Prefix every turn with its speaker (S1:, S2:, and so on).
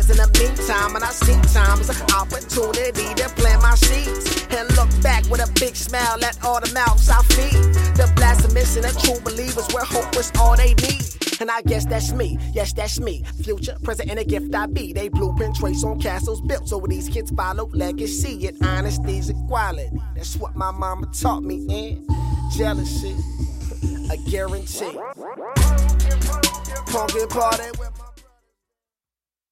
S1: years in the meantime, and I see time as an opportunity to plant my seeds and look back with a big smile at all the mouths I feed. The blasphemous and the true believers where hope was all they need. And I guess that's me, yes that's me. Future, present, and a gift I be. They blueprint trace on castles built so these kids follow legacy and honesty's equality. That's what my mama taught me, and jealousy, a guarantee. Pumpkin party with my